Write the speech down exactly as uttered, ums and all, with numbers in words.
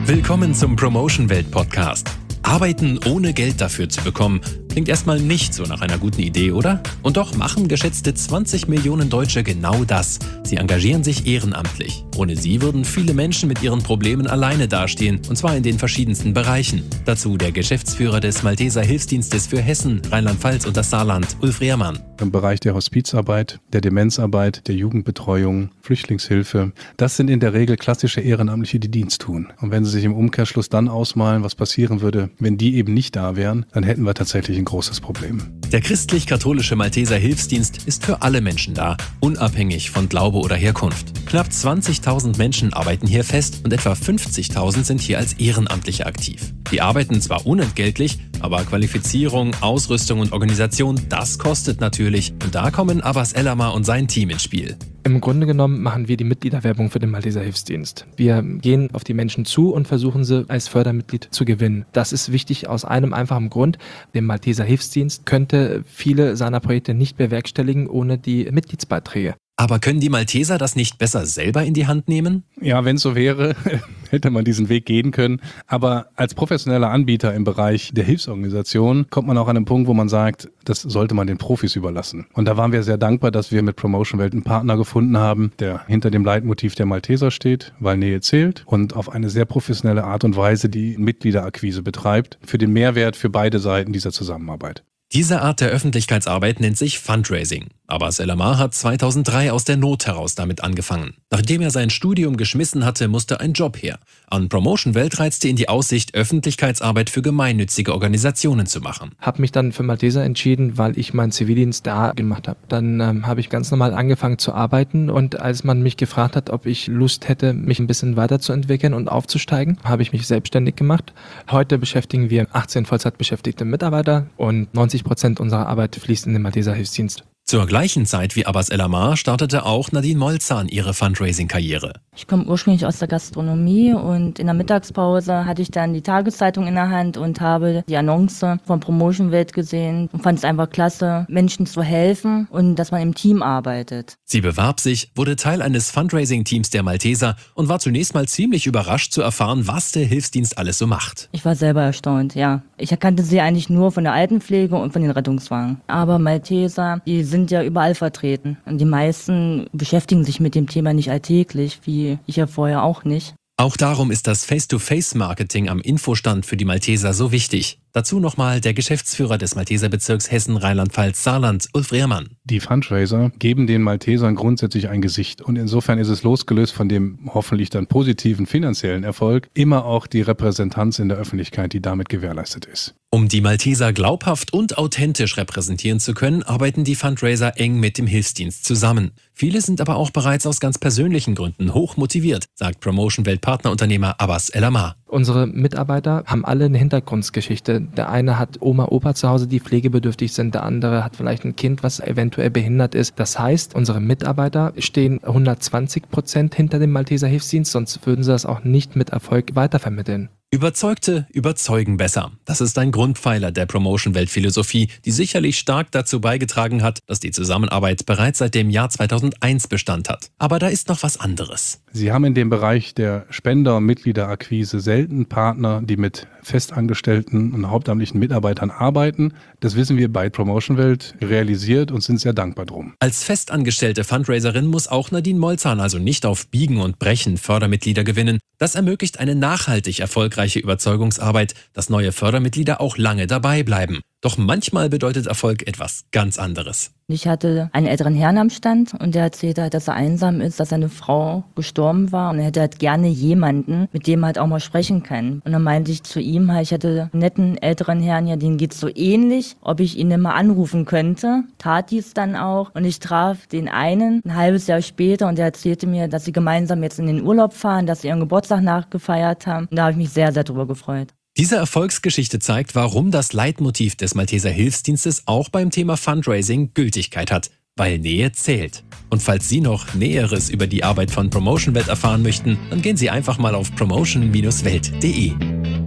Willkommen zum Promotion Welt Podcast. Arbeiten ohne Geld dafür zu bekommen, klingt erstmal nicht so nach einer guten Idee, oder? Und doch machen geschätzte zwanzig Millionen Deutsche genau das. Sie engagieren sich ehrenamtlich. Ohne sie würden viele Menschen mit ihren Problemen alleine dastehen, und zwar in den verschiedensten Bereichen. Dazu der Geschäftsführer des Malteser Hilfsdienstes für Hessen, Rheinland-Pfalz und das Saarland, Ulf Rehrmann. Im Bereich der Hospizarbeit, der Demenzarbeit, der Jugendbetreuung, Flüchtlingshilfe. Das sind in der Regel klassische Ehrenamtliche, die Dienst tun. Und wenn Sie sich im Umkehrschluss dann ausmalen, was passieren würde, wenn die eben nicht da wären, dann hätten wir tatsächlich ein großes Problem. Der christlich-katholische Malteser Hilfsdienst ist für alle Menschen da, unabhängig von Glaube oder Herkunft. Knapp zwanzigtausend Menschen arbeiten hier fest und etwa fünfzigtausend sind hier als Ehrenamtliche aktiv. Die arbeiten zwar unentgeltlich, aber Qualifizierung, Ausrüstung und Organisation, das kostet natürlich. Und da kommen Abbas Elamar und sein Team ins Spiel. Im Grunde genommen machen wir die Mitgliederwerbung für den Malteser Hilfsdienst. Wir gehen auf die Menschen zu und versuchen sie als Fördermitglied zu gewinnen. Das ist wichtig aus einem einfachen Grund. Der Malteser Hilfsdienst könnte viele seiner Projekte nicht bewerkstelligen ohne die Mitgliedsbeiträge. Aber können die Malteser das nicht besser selber in die Hand nehmen? Ja, wenn es so wäre, hätte man diesen Weg gehen können. Aber als professioneller Anbieter im Bereich der Hilfsorganisation kommt man auch an einen Punkt, wo man sagt, das sollte man den Profis überlassen. Und da waren wir sehr dankbar, dass wir mit Promotion Welt einen Partner gefunden haben, der hinter dem Leitmotiv der Malteser steht, weil Nähe zählt, und auf eine sehr professionelle Art und Weise die Mitgliederakquise betreibt, für den Mehrwert für beide Seiten dieser Zusammenarbeit. Diese Art der Öffentlichkeitsarbeit nennt sich Fundraising. Abbas Elamar hat zweitausenddrei aus der Not heraus damit angefangen. Nachdem er sein Studium geschmissen hatte, musste ein Job her. An Promotion Welt reizte ihn die Aussicht, Öffentlichkeitsarbeit für gemeinnützige Organisationen zu machen. Habe mich dann für Malteser entschieden, weil ich meinen Zivildienst da gemacht habe. Dann ähm, habe ich ganz normal angefangen zu arbeiten, und als man mich gefragt hat, ob ich Lust hätte, mich ein bisschen weiterzuentwickeln und aufzusteigen, habe ich mich selbstständig gemacht. Heute beschäftigen wir achtzehn Vollzeitbeschäftigte Mitarbeiter und neunzig Prozent unserer Arbeit fließt in den Malteser Hilfsdienst. Zur gleichen Zeit wie Abbas Elamar startete auch Nadine Molzahn ihre Fundraising-Karriere. Ich komme ursprünglich aus der Gastronomie, und in der Mittagspause hatte ich dann die Tageszeitung in der Hand und habe die Annonce von Promotion Welt gesehen und fand es einfach klasse, Menschen zu helfen und dass man im Team arbeitet. Sie bewarb sich, wurde Teil eines Fundraising-Teams der Malteser und war zunächst mal ziemlich überrascht zu erfahren, was der Hilfsdienst alles so macht. Ich war selber erstaunt, ja. Ich erkannte sie eigentlich nur von der Altenpflege und von den Rettungswagen. Aber Malteser, die sind ja überall vertreten. Und die meisten beschäftigen sich mit dem Thema nicht alltäglich, wie ich ja vorher auch nicht. Auch darum ist das Face-to-Face-Marketing am Infostand für die Malteser so wichtig. Dazu nochmal der Geschäftsführer des Malteser Bezirks Hessen, Rheinland-Pfalz, Saarland, Ulf Rehrmann. Die Fundraiser geben den Maltesern grundsätzlich ein Gesicht. Und insofern ist es losgelöst von dem hoffentlich dann positiven finanziellen Erfolg immer auch die Repräsentanz in der Öffentlichkeit, die damit gewährleistet ist. Um die Malteser glaubhaft und authentisch repräsentieren zu können, arbeiten die Fundraiser eng mit dem Hilfsdienst zusammen. Viele sind aber auch bereits aus ganz persönlichen Gründen hoch motiviert, sagt Promotion Welt Partnerunternehmer Abbas Elamar. Unsere Mitarbeiter haben alle eine Hintergrundgeschichte. Der eine hat Oma, Opa zu Hause, die pflegebedürftig sind. Der andere hat vielleicht ein Kind, was eventuell behindert ist. Das heißt, unsere Mitarbeiter stehen hundertzwanzig Prozent hinter dem Malteser Hilfsdienst, sonst würden sie das auch nicht mit Erfolg weitervermitteln. Überzeugte überzeugen besser. Das ist ein Grundpfeiler der Promotion-Welt-Philosophie, die sicherlich stark dazu beigetragen hat, dass die Zusammenarbeit bereits seit dem Jahr zweitausendeins Bestand hat. Aber da ist noch was anderes. Sie haben in dem Bereich der Spender- und Mitgliederakquise selten Partner, die mit festangestellten und hauptamtlichen Mitarbeitern arbeiten. Das wissen wir bei Promotion Welt realisiert und sind sehr dankbar drum. Als festangestellte Fundraiserin muss auch Nadine Molzahn also nicht auf Biegen und Brechen Fördermitglieder gewinnen. Das ermöglicht eine nachhaltig erfolgreiche Überzeugungsarbeit, dass neue Fördermitglieder auch lange dabei bleiben. Doch manchmal bedeutet Erfolg etwas ganz anderes. Ich hatte einen älteren Herrn am Stand, und der erzählte halt, dass er einsam ist, dass seine Frau gestorben war, und er hätte halt gerne jemanden, mit dem er halt auch mal sprechen kann. Und dann meinte ich zu ihm halt, ich hatte einen netten älteren Herrn, ja, denen geht's so ähnlich, ob ich ihn mal anrufen könnte. Tat dies dann auch, und ich traf den einen ein halbes Jahr später, und der erzählte mir, dass sie gemeinsam jetzt in den Urlaub fahren, dass sie ihren Geburtstag nachgefeiert haben. Und da habe ich mich sehr, sehr drüber gefreut. Diese Erfolgsgeschichte zeigt, warum das Leitmotiv des Malteser Hilfsdienstes auch beim Thema Fundraising Gültigkeit hat, weil Nähe zählt. Und falls Sie noch Näheres über die Arbeit von Promotion Welt erfahren möchten, dann gehen Sie einfach mal auf promotion Bindestrich welt punkt de.